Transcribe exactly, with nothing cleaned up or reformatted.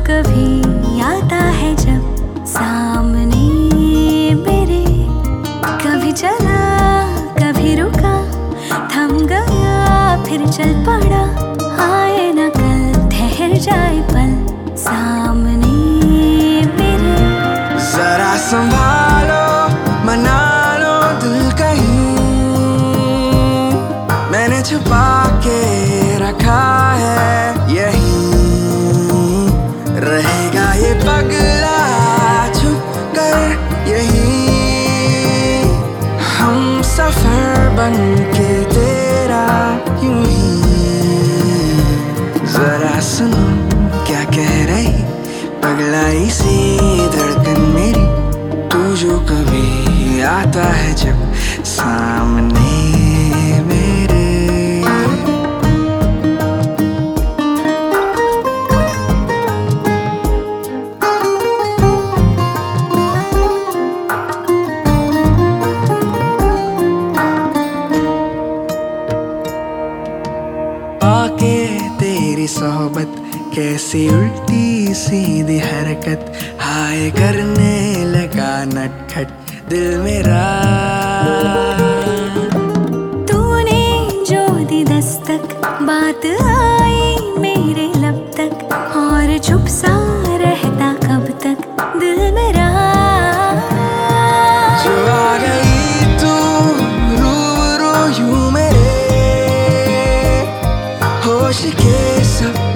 कभी आता है जब सामने मेरे, कभी चला कभी रुका, थम गया फिर चल पड़ा, आए न कल ठहर जाए पल सामने मेरे। जरा संभालो मना लो दिल कहीं, मैंने छुपा के रखा है यही, रहेगा ये पगला छुप कर यही, हम सफर बन के तेरा यूं ही। जरा सुनो क्या कह रही पगलाई सी धड़कन मेरी, तू जो कभी आता है जब सामने मेरे। आके तेरी सोहबत कैसी उल्टी सीधी हरकत, हाय करने लगा नटखट दिल मेरा। तूने जो दी दस्तक बात आई मेरे लब तक, और चुप सा रहता कब तक दिल मेरा। जो आ गई तू रूबरू यूं मेरे, होश के सब